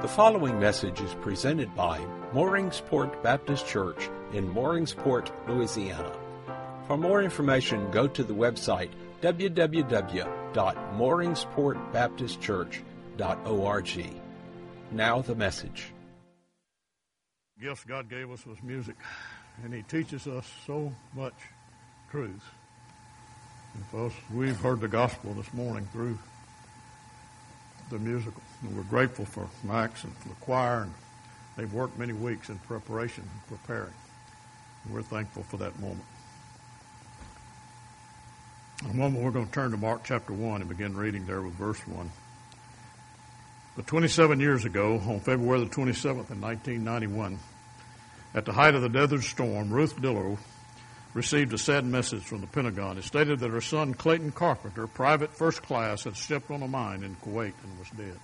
The following message is presented by Mooringsport Baptist Church in Mooringsport, Louisiana. For more information, go to the website www.mooringsportbaptistchurch.org. Now the message. The gift God gave us was music, and He teaches us so much truth. And folks, we've heard the gospel this morning through the musical, and we're grateful for Max and for the choir, and they've worked many weeks in preparation and preparing. And we're thankful for that moment. In a moment, we're going to turn to Mark chapter 1 and begin reading there with verse 1. But 27 years ago, on February the 27th in 1991, at the height of the Desert Storm, Ruth Dillow received a sad message from the Pentagon. It stated that her son, Clayton Carpenter, private first class, had stepped on a mine in Kuwait and was dead.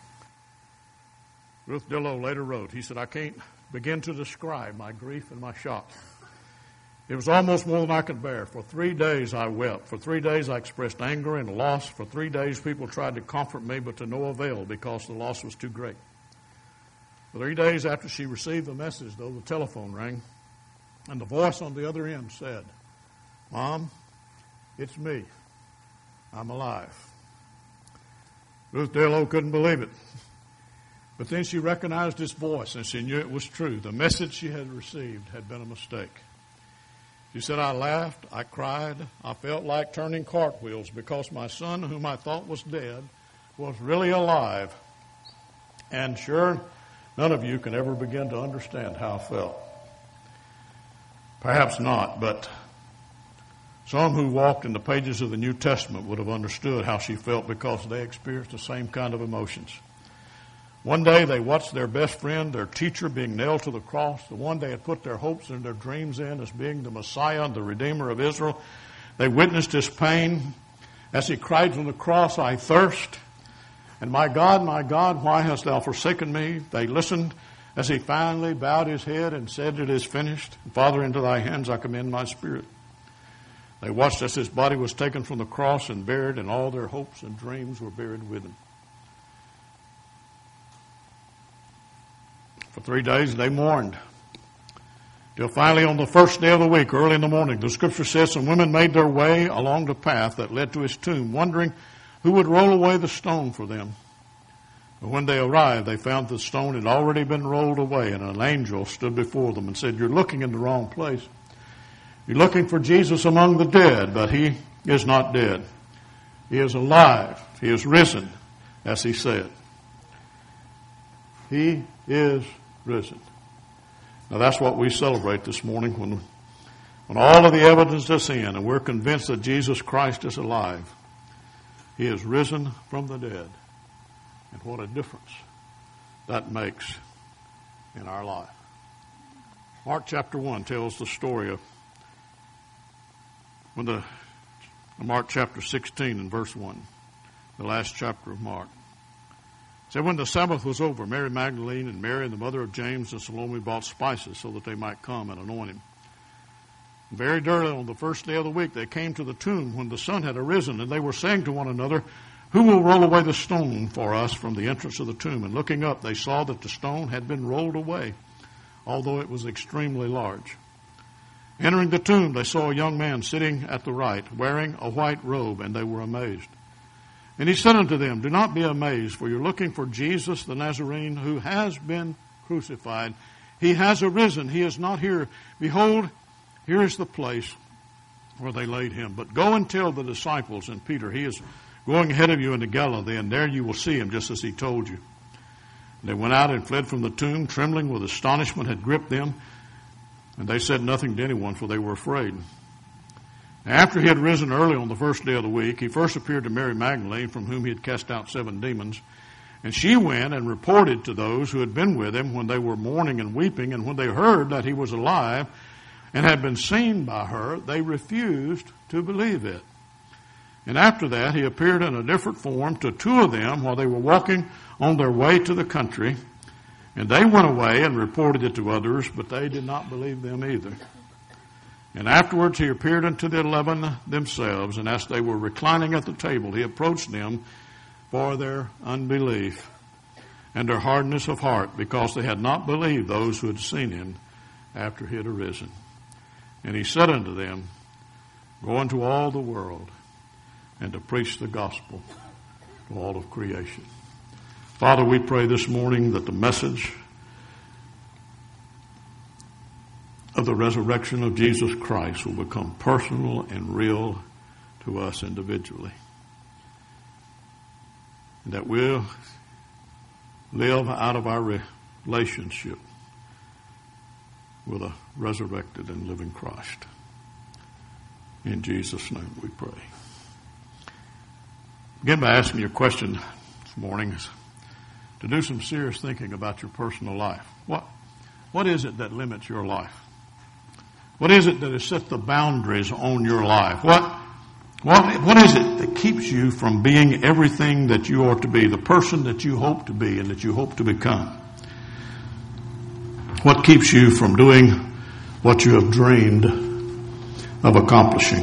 Ruth Dillow later wrote, he said, "I can't begin to describe my grief and my shock. It was almost more than I could bear. For 3 days I wept. For 3 days I expressed anger and loss. For 3 days people tried to comfort me, but to no avail because the loss was too great." 3 days after she received the message, though, the telephone rang, and the voice on the other end said, "Mom, it's me. I'm alive." Ruth Dillow couldn't believe it. But then she recognized this voice, and she knew it was true. The message she had received had been a mistake. She said, "I laughed, I cried, I felt like turning cartwheels because my son, whom I thought was dead, was really alive. And sure, none of you can ever begin to understand how I felt." Perhaps not, but some who walked in the pages of the New Testament would have understood how she felt because they experienced the same kind of emotions. One day they watched their best friend, their teacher, being nailed to the cross, the one they had put their hopes and their dreams in as being the Messiah and the Redeemer of Israel. They witnessed his pain as he cried from the cross, "I thirst." And my God, why hast thou forsaken me?" They listened as he finally bowed his head and said, "It is finished. Father, into thy hands I commend my spirit." They watched as his body was taken from the cross and buried, and all their hopes and dreams were buried with him. For 3 days they mourned, till finally on the first day of the week, early in the morning, the scripture says some women made their way along the path that led to his tomb, wondering who would roll away the stone for them. But when they arrived, they found the stone had already been rolled away, and an angel stood before them and said, "You're looking in the wrong place. You're looking for Jesus among the dead, but he is not dead. He is alive. He is risen, as he said." He is risen. Now that's what we celebrate this morning when all of the evidence is in and we're convinced that Jesus Christ is alive. He is risen from the dead. And what a difference that makes in our life. Mark chapter 1 tells the story of Mark chapter 16 and verse 1, the last chapter of Mark. It said, when the Sabbath was over, Mary Magdalene and Mary, the mother of James and Salome, bought spices so that they might come and anoint him. Very early on the first day of the week, they came to the tomb when the sun had arisen, and they were saying to one another, "Who will roll away the stone for us from the entrance of the tomb?" And looking up, they saw that the stone had been rolled away, although it was extremely large. Entering the tomb, they saw a young man sitting at the right, wearing a white robe, and they were amazed. And he said unto them, "Do not be amazed, for you're looking for Jesus the Nazarene, who has been crucified. He has arisen. He is not here. Behold, here is the place where they laid him. But go and tell the disciples and Peter, he is going ahead of you into Galilee, and there you will see him just as he told you." They went out and fled from the tomb, trembling with astonishment had gripped them, and they said nothing to anyone, for they were afraid. After he had risen early on the first day of the week, he first appeared to Mary Magdalene, from whom he had cast out 7 demons. And she went and reported to those who had been with him when they were mourning and weeping. And when they heard that he was alive and had been seen by her, they refused to believe it. And after that, he appeared in a different form to 2 of them while they were walking on their way to the country. And they went away and reported it to others, but they did not believe them either. And afterwards he appeared unto the 11 themselves, and as they were reclining at the table, he approached them for their unbelief and their hardness of heart, because they had not believed those who had seen him after he had arisen. And he said unto them, Go into all the world and to preach the gospel to all of creation. Father, we pray this morning that the message of the resurrection of Jesus Christ will become personal and real to us individually. And that we'll live out of our relationship with a resurrected and living Christ. In Jesus' name we pray. Begin by asking your question this morning is to do some serious thinking about your personal life. What is it that limits your life? What is it that has set the boundaries on your life? What is it that keeps you from being everything that you ought to be, the person that you hope to be and that you hope to become? What keeps you from doing what you have dreamed of accomplishing?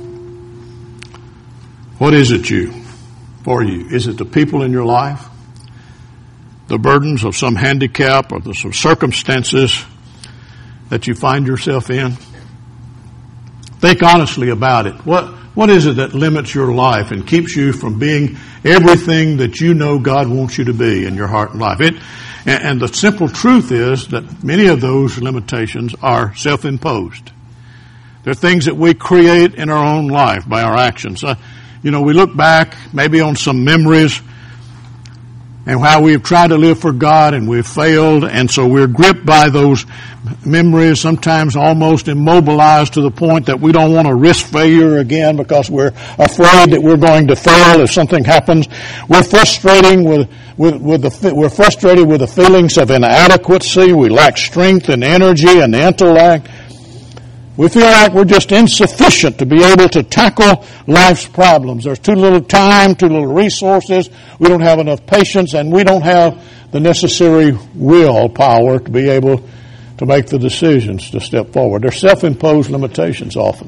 What is it for you? Is it the people in your life? The burdens of some handicap or some circumstances that you find yourself in? Think honestly about it. What is it that limits your life and keeps you from being everything that you know God wants you to be in your heart and life? And the simple truth is that many of those limitations are self-imposed. They're things that we create in our own life by our actions. We look back maybe on some memories and how we've tried to live for God and we've failed, and so we're gripped by those memories, sometimes almost immobilized to the point that we don't want to risk failure again because we're afraid that we're going to fail if something happens. We're frustrated with the feelings of inadequacy. We lack strength and energy and intellect. We feel like we're just insufficient to be able to tackle life's problems. There's too little time, too little resources. We don't have enough patience, and we don't have the necessary willpower to be able to make the decisions to step forward. They're self-imposed limitations often.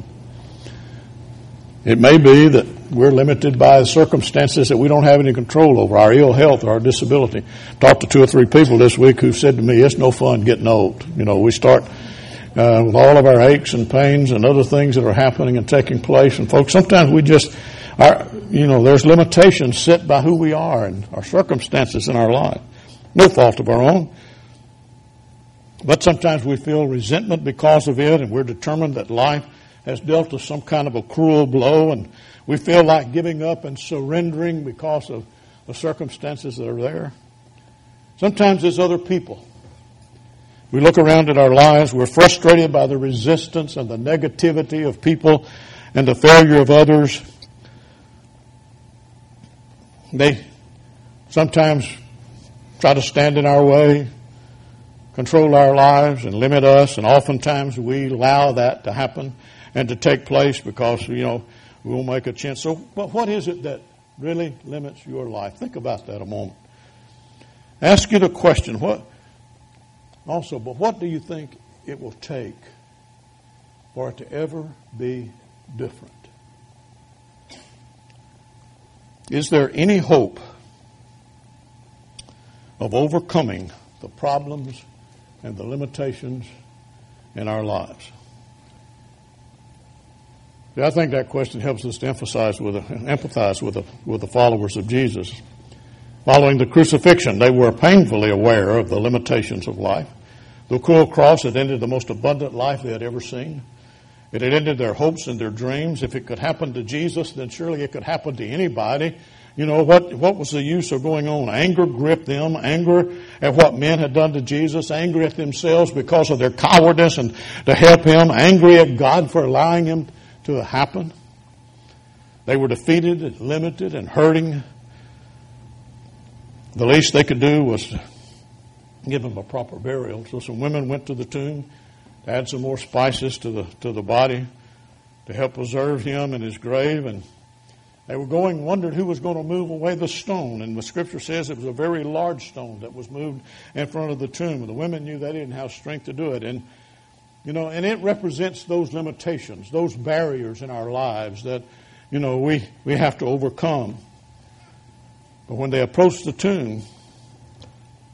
It may be that we're limited by circumstances that we don't have any control over, our ill health or our disability. Talked to 2 or 3 people this week who said to me, it's no fun getting old. We start with all of our aches and pains and other things that are happening and taking place. And folks, sometimes we there's limitations set by who we are and our circumstances in our life. No fault of our own. But sometimes we feel resentment because of it, and we're determined that life has dealt us some kind of a cruel blow, and we feel like giving up and surrendering because of the circumstances that are there. Sometimes it's other people. We look around at our lives, we're frustrated by the resistance and the negativity of people and the failure of others. They sometimes try to stand in our way, control our lives and limit us, and oftentimes we allow that to happen and to take place because, we won't make a chance. So what is it that really limits your life? Think about that a moment. Ask you the question, what do you think it will take for it to ever be different? Is there any hope of overcoming the problems and the limitations in our lives? I think that question helps us to empathize with the followers of Jesus. Following the crucifixion, they were painfully aware of the limitations of life. The cruel cross had ended the most abundant life they had ever seen. It had ended their hopes and their dreams. If it could happen to Jesus, then surely it could happen to anybody. What was the use of going on? Anger gripped them, anger at what men had done to Jesus, angry at themselves because of their cowardice and to help him, angry at God for allowing him to happen. They were defeated and limited and hurting. The least they could do was give him a proper burial. So some women went to the tomb to add some more spices to the body to help preserve him in his grave. And they were wondered who was going to move away the stone. And the scripture says it was a very large stone that was moved in front of the tomb. And the women knew they didn't have strength to do it. And it represents those limitations, those barriers in our lives that, we have to overcome. But when they approached the tomb,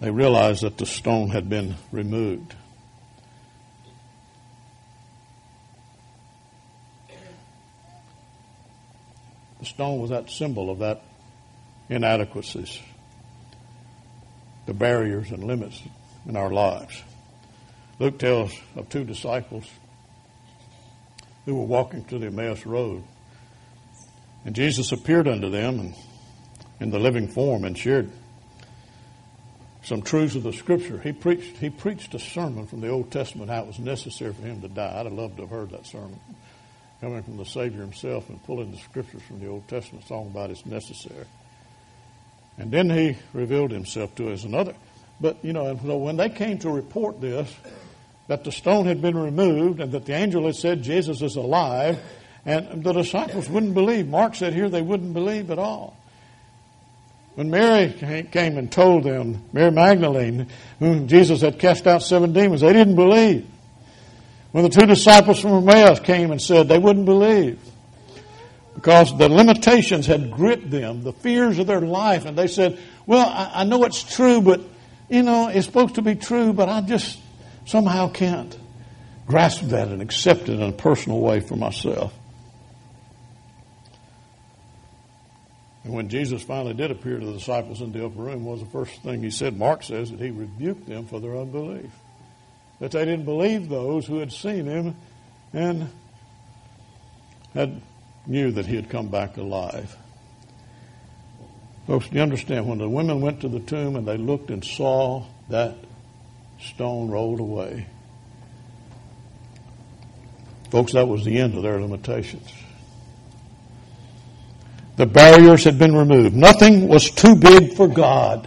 they realized that the stone had been removed. The stone was that symbol of that inadequacies, the barriers and limits in our lives. Luke tells of two disciples who were walking to the Emmaus Road. And Jesus appeared unto them in the living form and shared some truths of the Scripture. He preached a sermon from the Old Testament, how it was necessary for him to die. I'd have loved to have heard that sermon, coming from the Savior himself and pulling the Scriptures from the Old Testament, talking about it's necessary. And then he revealed himself to us another. But, and so when they came to report this, that the stone had been removed and that the angel had said Jesus is alive, and the disciples wouldn't believe. Mark said here they wouldn't believe at all. When Mary came and told them, Mary Magdalene, whom Jesus had cast out 7 demons, they didn't believe. When the two disciples from Emmaus came and said, they wouldn't believe. Because the limitations had gripped them, the fears of their life, and they said, well, I know it's true, but, it's supposed to be true, but I just somehow can't grasp that and accept it in a personal way for myself. And when Jesus finally did appear to the disciples in the upper room, what was the first thing he said? Mark says that he rebuked them for their unbelief. That they didn't believe those who had seen him and knew that he had come back alive. Folks, do you understand? When the women went to the tomb and they looked and saw that stone rolled away, folks, that was the end of their limitations. The barriers had been removed. Nothing was too big for God.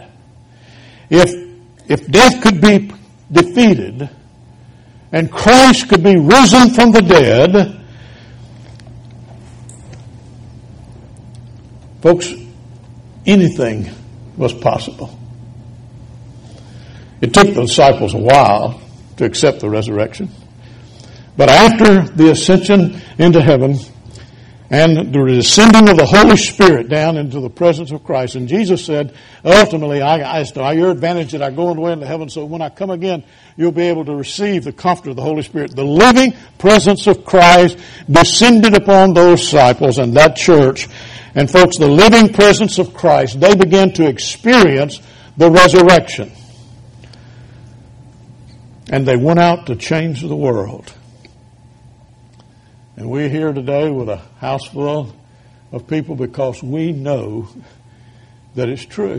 If death could be defeated and Christ could be risen from the dead, folks, anything was possible. It took the disciples a while to accept the resurrection. But after the ascension into heaven and the descending of the Holy Spirit down into the presence of Christ, and Jesus said, ultimately, it's to your advantage that I go away into heaven, so when I come again, you'll be able to receive the comfort of the Holy Spirit. The living presence of Christ descended upon those disciples and that church. And folks, the living presence of Christ, they began to experience the resurrection. And they went out to change the world. And we're here today with a house full of people because we know that it's true.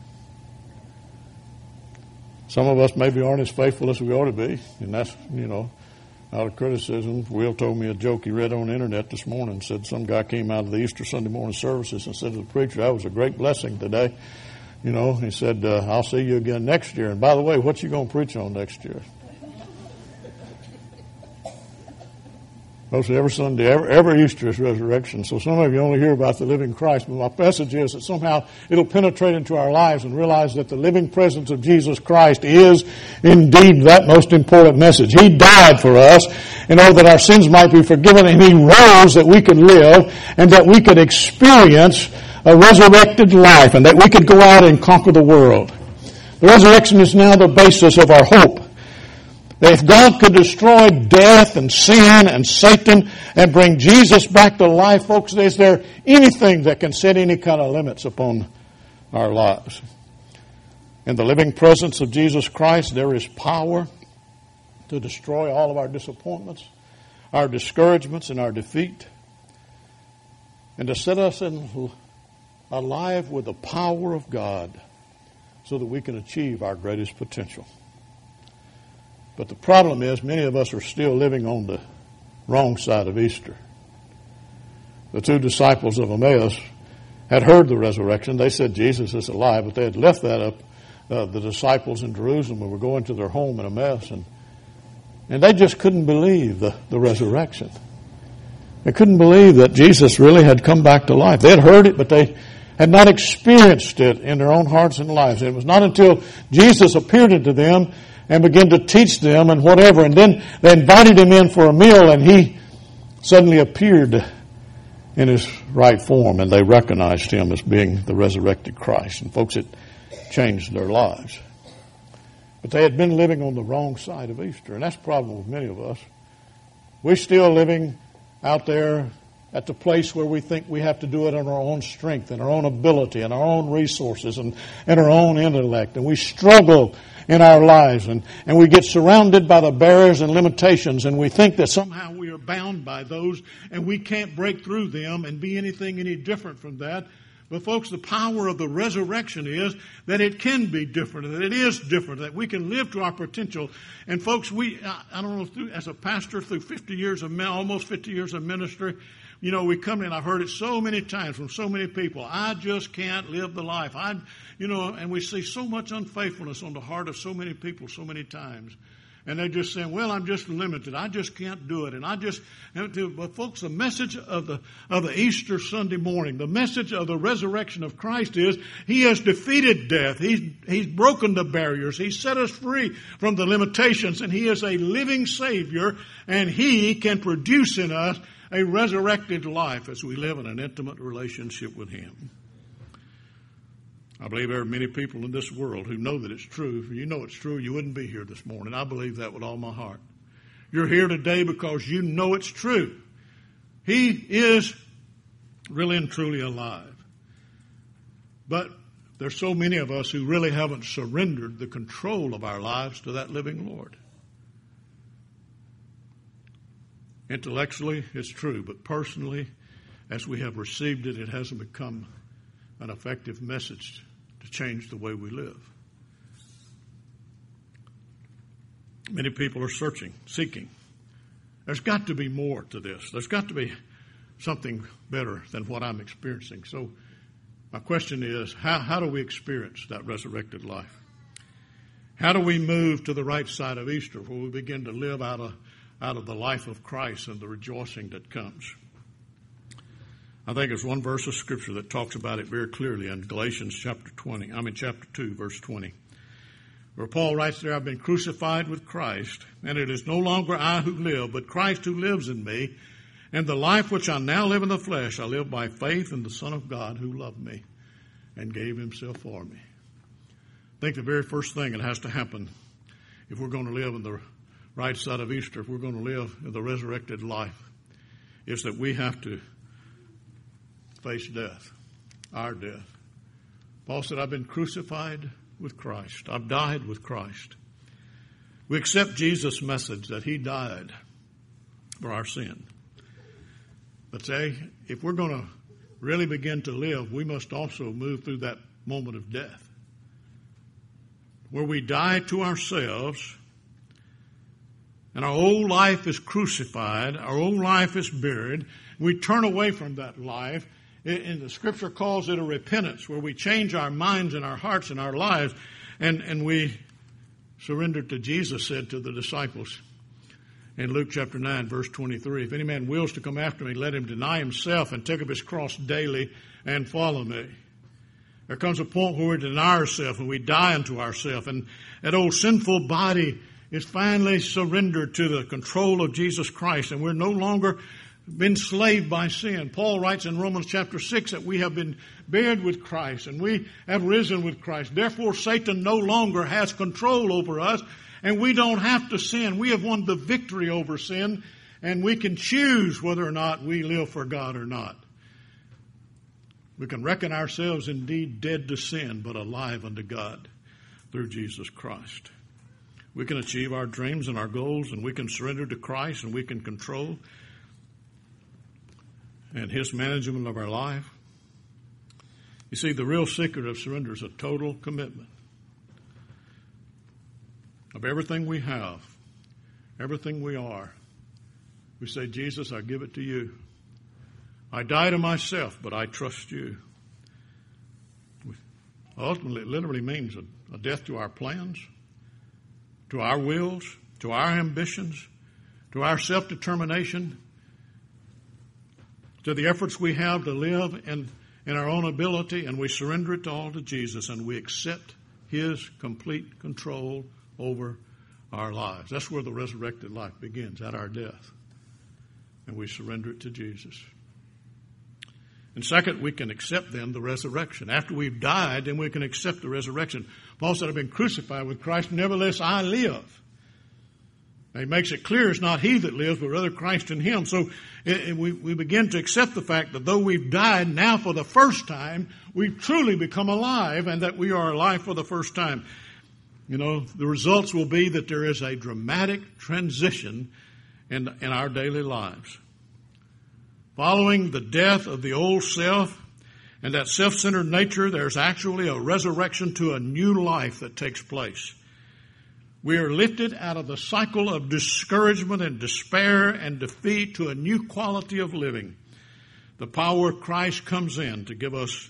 Some of us maybe aren't as faithful as we ought to be, and that's, out of criticism. Will told me a joke he read on the internet this morning. Said some guy came out of the Easter Sunday morning services and said to the preacher, that was a great blessing today. He said, I'll see you again next year. And by the way, what you going to preach on next year? Mostly every Sunday, every Easter is resurrection. So some of you only hear about the living Christ. But my message is that somehow it'll penetrate into our lives and realize that the living presence of Jesus Christ is indeed that most important message. He died for us in order that our sins might be forgiven, and He rose that we could live and that we could experience a resurrected life and that we could go out and conquer the world. The resurrection is now the basis of our hope. That if God could destroy death and sin and Satan and bring Jesus back to life, folks, is there anything that can set any kind of limits upon our lives? In the living presence of Jesus Christ, there is power to destroy all of our disappointments, our discouragements, and our defeat, and to set us alive with the power of God so that we can achieve our greatest potential. But the problem is many of us are still living on the wrong side of Easter. The two disciples of Emmaus had heard the resurrection. They said Jesus is alive, but they had left that up, the disciples in Jerusalem, and were going to their home in Emmaus, and they just couldn't believe the resurrection. They couldn't believe that Jesus really had come back to life. They had heard it, but they had not experienced it in their own hearts and lives. It was not until Jesus appeared unto them and began to teach them and whatever. And then they invited him in for a meal, and he suddenly appeared in his right form, and they recognized him as being the resurrected Christ. And folks, it changed their lives. But they had been living on the wrong side of Easter, and that's the problem with many of us. We're still living out there at the place where we think we have to do it on our own strength and our own ability and our own resources and our own intellect. And we struggle in our lives and we get surrounded by the barriers and limitations, and we think that somehow we are bound by those and we can't break through them and be anything any different from that. But folks, the power of the resurrection is that it can be different, that it is different, that we can live to our potential. And folks, I don't know, as a pastor through 50 years of almost 50 years of ministry, you know, we come in, I've heard it so many times from so many people, I just can't live the life. And we see so much unfaithfulness on the heart of so many people so many times. And they're just saying, well, I'm just limited. I just can't do it. And I just have to. But folks, the message of the Easter Sunday morning, the message of the resurrection of Christ is He has defeated death. He's broken the barriers. He's set us free from the limitations. And He is a living Savior. And He can produce in us a resurrected life as we live in an intimate relationship with Him. I believe there are many people in this world who know that it's true. If you know it's true, you wouldn't be here this morning. I believe that with all my heart. You're here today because you know it's true. He is really and truly alive. But there's so many of us who really haven't surrendered the control of our lives to that living Lord. Intellectually, it's true, but personally, as we have received it, it hasn't become an effective message to change the way we live. Many people are seeking. There's got to be more to this. There's got to be something better than what I'm experiencing. So my question is, how do we experience that resurrected life? How do we move to the right side of Easter where we begin to live out of the life of Christ and the rejoicing that comes? I think there's one verse of Scripture that talks about it very clearly in Galatians chapter 2, verse 20, where Paul writes there, I've been crucified with Christ, and it is no longer I who live, but Christ who lives in me. And the life which I now live in the flesh, I live by faith in the Son of God who loved me and gave Himself for me. I think the very first thing that has to happen if we're going to live in the right side of Easter, if we're going to live in the resurrected life, is that we have to face death, our death. Paul said, I've been crucified with Christ. I've died with Christ. We accept Jesus' message that He died for our sin. But say, if we're going to really begin to live, we must also move through that moment of death, where we die to ourselves, and our old life is crucified, our old life is buried. We turn away from that life. And the Scripture calls it a repentance, where we change our minds and our hearts and our lives, and we surrender to Jesus said to the disciples in Luke chapter 9, verse 23, if any man wills to come after me, let him deny himself and take up his cross daily and follow me. There comes a point where we deny ourselves and we die unto ourselves, and that old sinful body is finally surrendered to the control of Jesus Christ, and we're no longer been enslaved by sin. Paul writes in Romans chapter 6 that we have been buried with Christ and we have risen with Christ. Therefore, Satan no longer has control over us, and we don't have to sin. We have won the victory over sin, and we can choose whether or not we live for God or not. We can reckon ourselves indeed dead to sin, but alive unto God through Jesus Christ. We can achieve our dreams and our goals, and we can surrender to Christ, and we can control and His management of our life. You see, the real secret of surrender is a total commitment of everything we have, everything we are. We say, Jesus, I give it to you. I die to myself, but I trust you. Ultimately, it literally means a death to our plans, to our wills, to our ambitions, to our self-determination, to the efforts we have to live in our own ability, and we surrender it all to Jesus, and we accept His complete control over our lives. That's where the resurrected life begins, at our death. And we surrender it to Jesus. And second, we can accept then the resurrection. After we've died, then we can accept the resurrection. Paul said, I've been crucified with Christ, nevertheless I live. Now, he makes it clear it's not he that lives, but rather Christ in him. So we begin to accept the fact that though we've died, now for the first time, we've truly become alive, and that we are alive for the first time. You know, the results will be that there is a dramatic transition in our daily lives. Following the death of the old self and that self-centered nature, there's actually a resurrection to a new life that takes place. We are lifted out of the cycle of discouragement and despair and defeat to a new quality of living. The power of Christ comes in to give us,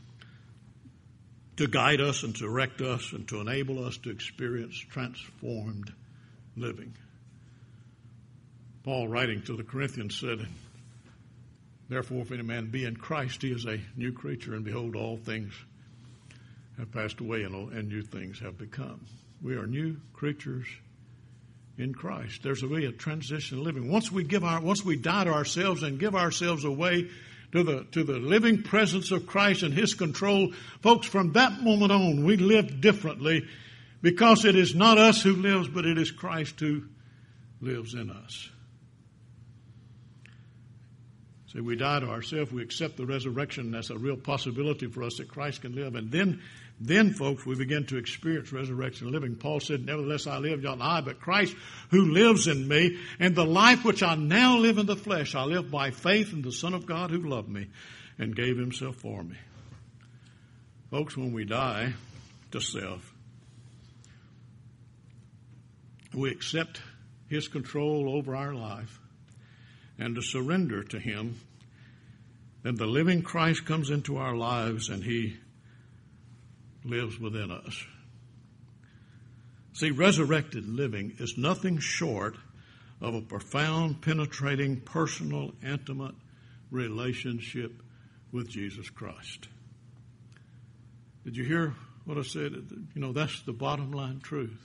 to guide us and to direct us and to enable us to experience transformed living. Paul, writing to the Corinthians, said, therefore, if any man be in Christ, he is a new creature, and behold, all things have passed away, and new things have become. We are new creatures in Christ. There's a way of transition living. Once we die to ourselves and give ourselves away to the living presence of Christ and His control, folks, from that moment on, we live differently, because it is not us who lives, but it is Christ who lives in us. So we die to ourselves, we accept the resurrection. That's a real possibility for us that Christ can live. And then, folks, we begin to experience resurrection living. Paul said, nevertheless I live, not I, but Christ who lives in me. And the life which I now live in the flesh, I live by faith in the Son of God who loved me and gave himself for me. Folks, when we die to self, we accept his control over our life and to surrender to him, then the living Christ comes into our lives and he lives within us. See, resurrected living is nothing short of a profound, penetrating, personal, intimate relationship with Jesus Christ. Did you hear what I said? You know, that's the bottom line truth.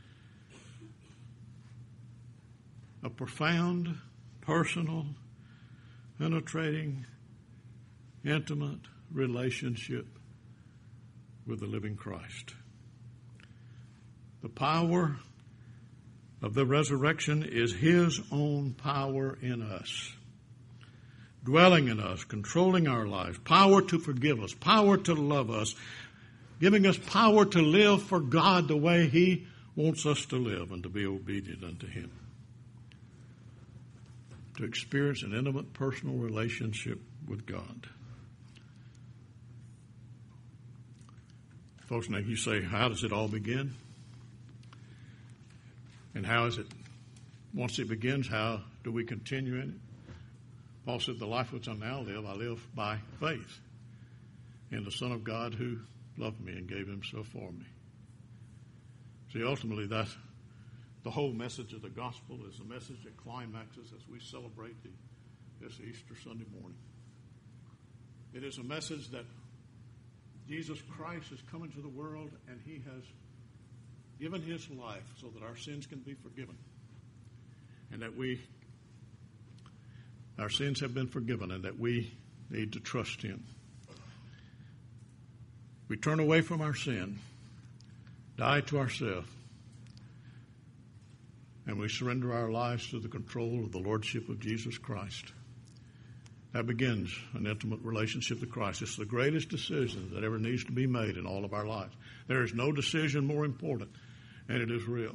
A profound, personal, penetrating, intimate relationship with the living Christ. The power of the resurrection is his own power in us, dwelling in us, controlling our lives, power to forgive us, power to love us, giving us power to live for God the way he wants us to live and to be obedient unto him. To experience an intimate personal relationship with God. Folks, now you say, how does it all begin? And how is it, once it begins, how do we continue in it? Paul said, the life which I now live, I live by faith in the Son of God who loved me and gave himself for me. See, ultimately, that's the whole message of the gospel is a message that climaxes as we celebrate this Easter Sunday morning. It is a message that Jesus Christ has come into the world and he has given his life so that our sins can be forgiven. And that our sins have been forgiven and that we need to trust him. We turn away from our sin, die to ourselves, and we surrender our lives to the control of the Lordship of Jesus Christ. That begins an intimate relationship with Christ. It's the greatest decision that ever needs to be made in all of our lives. There is no decision more important, and it is real.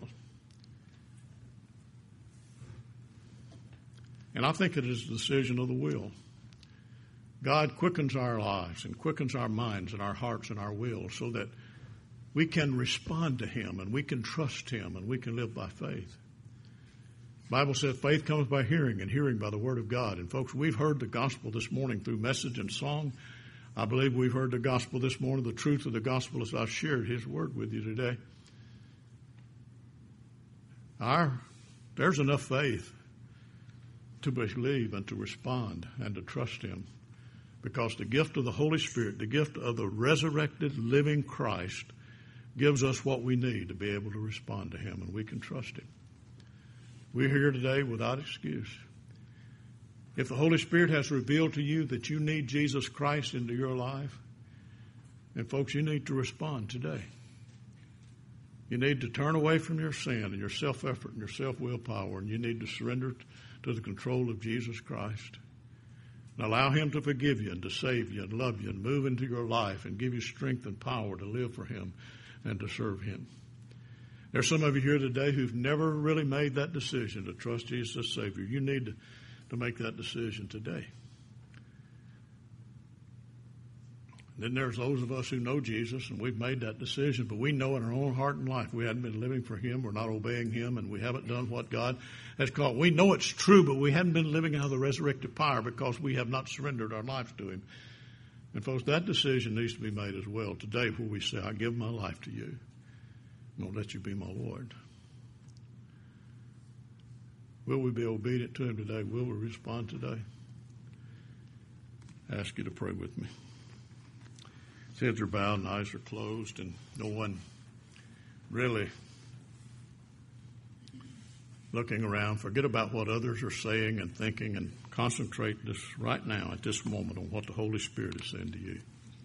And I think it is the decision of the will. God quickens our lives and quickens our minds and our hearts and our will so that we can respond to him and we can trust him and we can live by faith. The Bible says faith comes by hearing and hearing by the word of God. And folks, we've heard the gospel this morning through message and song. I believe we've heard the gospel this morning, the truth of the gospel as I've shared his word with you today. There's enough faith to believe and to respond and to trust him, because the gift of the Holy Spirit, the gift of the resurrected living Christ, gives us what we need to be able to respond to him, and we can trust him. We're here today without excuse. If the Holy Spirit has revealed to you that you need Jesus Christ into your life, then folks, you need to respond today. You need to turn away from your sin and your self-effort and your self-will power, and you need to surrender to the control of Jesus Christ. And allow Him to forgive you and to save you and love you and move into your life and give you strength and power to live for Him and to serve Him. There's some of you here today who've never really made that decision to trust Jesus as Savior. You need to make that decision today. And then there's those of us who know Jesus, and we've made that decision, but we know in our own heart and life we hadn't been living for Him, we're not obeying Him, and we haven't done what God has called. We know it's true, but we haven't been living out of the resurrected power because we have not surrendered our lives to Him. And folks, that decision needs to be made as well today, where we say, I give my life to you. I'm going to let you be my Lord. Will we be obedient to Him today? Will we respond today? I ask you to pray with me. Heads are bowed and eyes are closed, and no one really looking around. Forget about what others are saying and thinking, and concentrate this right now at this moment on what the Holy Spirit is saying to you.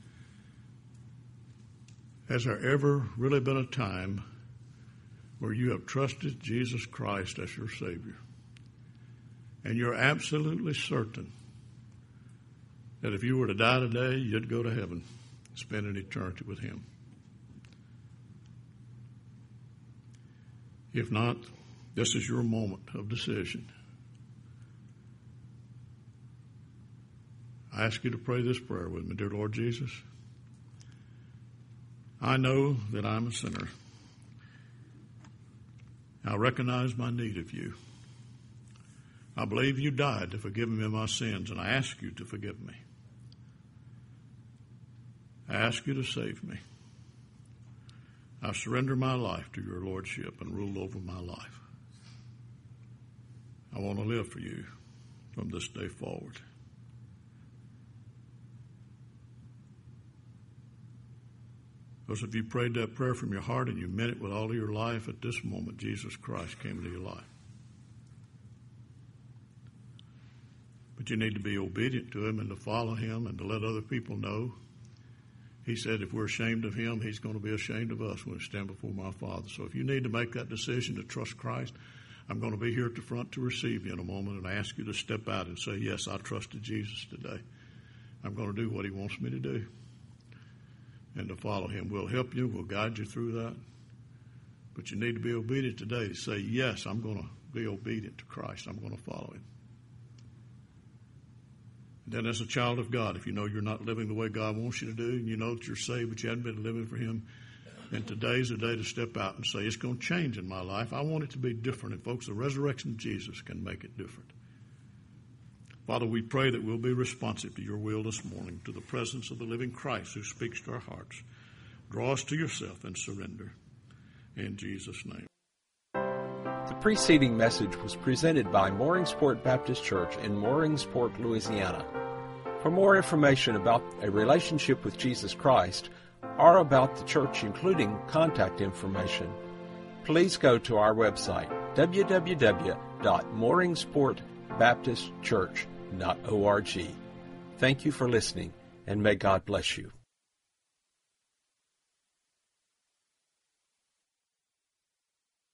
Has there ever really been a time where you have trusted Jesus Christ as your Savior, and you're absolutely certain that if you were to die today, you'd go to heaven, spend an eternity with Him? If not, this is your moment of decision. I ask you to pray this prayer with me. Dear Lord Jesus, I know that I'm a sinner. I recognize my need of you. I believe you died to forgive me of my sins, and I ask you to forgive me. I ask you to save me. I surrender my life to your lordship and rule over my life. I want to live for you from this day forward. Because if you prayed that prayer from your heart and you meant it with all of your life, at this moment, Jesus Christ came into your life. But you need to be obedient to Him and to follow Him and to let other people know. He said if we're ashamed of Him, He's going to be ashamed of us when we stand before my Father. So if you need to make that decision to trust Christ, I'm going to be here at the front to receive you in a moment, and I ask you to step out and say, yes, I trusted Jesus today. I'm going to do what He wants me to do and to follow Him. We'll help you. We'll guide you through that. But you need to be obedient today to say, yes, I'm going to be obedient to Christ. I'm going to follow Him. Then as a child of God, if you know you're not living the way God wants you to do, and you know that you're saved but you haven't been living for Him, then today's the day to step out and say, it's going to change in my life. I want it to be different. And folks, the resurrection of Jesus can make it different. Father, we pray that we'll be responsive to your will this morning, to the presence of the living Christ who speaks to our hearts. Draw us to yourself and surrender. In Jesus' name. The preceding message was presented by Mooringsport Baptist Church in Mooringsport, Louisiana. For more information about a relationship with Jesus Christ or about the church, including contact information, please go to our website, www.mooringsportbaptistchurch.org. Thank you for listening, and may God bless you.